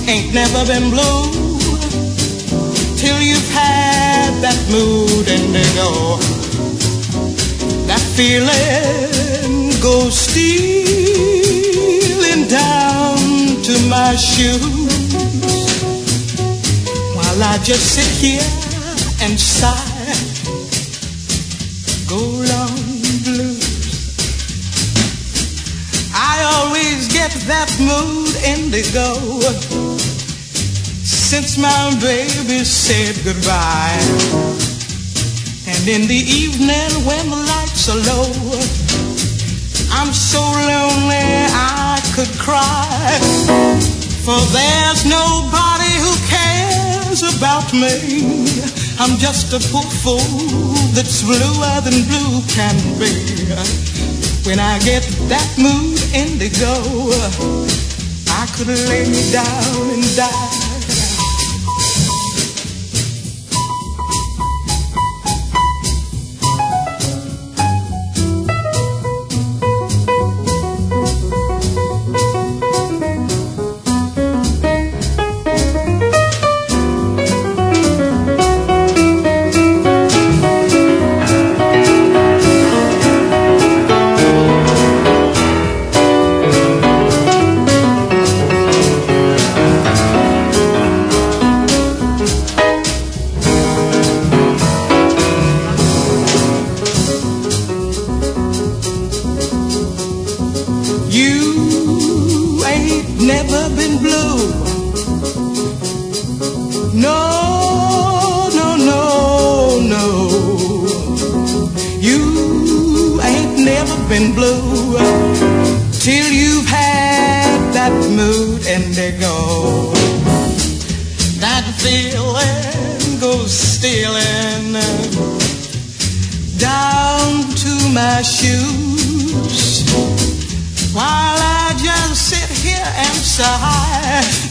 ain't never been blue till you've had that mood indigo. That feeling goes stealing down to my shoes while I just sit here and sigh. Go long blues. I always get that mood indigo since my baby said goodbye. And in the evening when the lights are low, I'm so lonely I could cry, for there's nobody who cares about me. I'm just a poor fool that's bluer than blue can be. When I get that mood indigo, I could lay me down and die. Never been blue. No, no, no, no. You ain't never been blue till you've had that mood indigo. That feeling goes stealing down to my shoes while I just sit here and sigh.